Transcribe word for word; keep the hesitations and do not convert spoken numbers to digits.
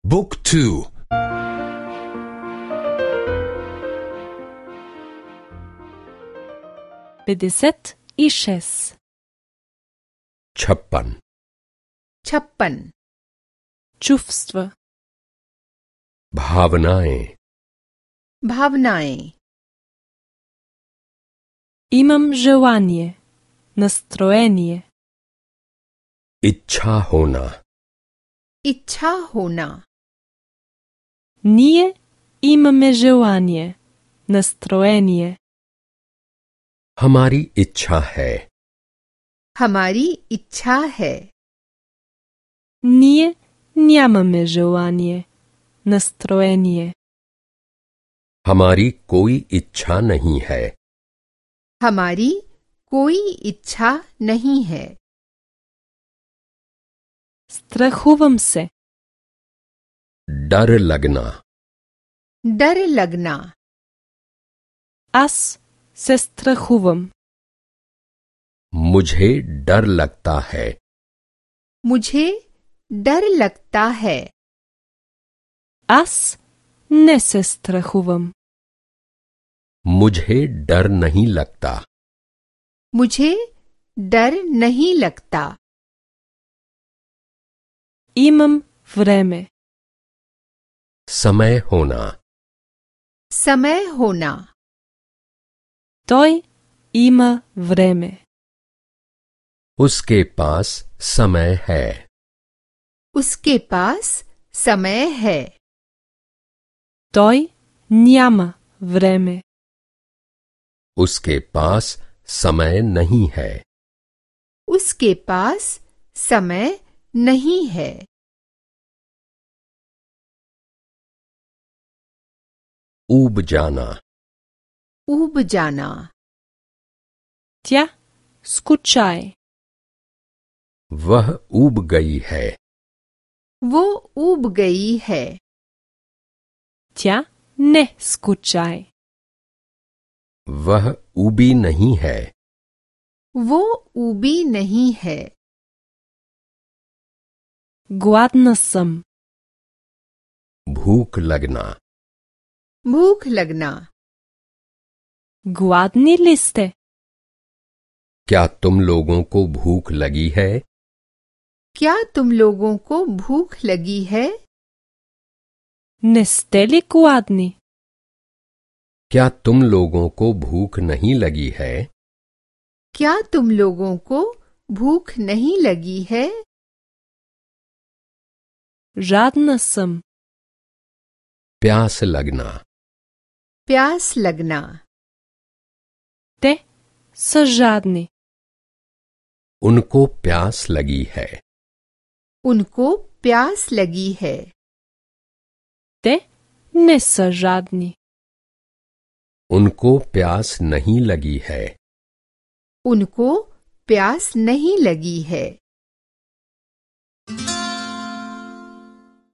بوك تو. pedeset i šest. छप्पन. छप्पन. Čuvstva. भावनाएं. भावनाएं. Imam želanje, nastrojenje. इच्छा होना. इच्छा होना. Nije imame želanje, nastrojenje. हमारी इच्छा है. हमारी इच्छा है. Nije njamame želanje, nastrojenje. हमारी कोई इच्छा नहीं है. हमारी कोई इच्छा नहीं है. Strahujem se. डर लगना. डर लगना. As se strahujem. मुझे डर लगता है. मुझे डर लगता है. As ne se strahujem. मुझे डर नहीं लगता. मुझे डर नहीं लगता. Imam vreme. समय होना. समय होना. Toj ima vreme. उसके पास समय है. उसके पास समय है. Toj njama vreme. उसके पास समय नहीं है. उसके पास समय नहीं है. ऊब जाना. ऊब जाना. Tja skučaj. वह ऊब गई है. वो ऊब गई है. Tja ne skučaj. वह ऊबी नहीं है. वो ऊबी नहीं है. Gladna sam. भूख लगना. भूख लगना. Gladni li ste? क्या तुम लोगों को भूख लगी है? क्या तुम लोगों को भूख लगी है? Ne ste li gladni? क्या तुम लोगों को भूख नहीं लगी है? क्या तुम लोगों को भूख नहीं लगी है? Žadna sam. प्यास लगना. प्यास लगना. Te so žadni. उनको प्यास लगी है. उनको प्यास लगी है. Te ne so žadni. उनको प्यास नहीं लगी है. उनको प्यास नहीं लगी है.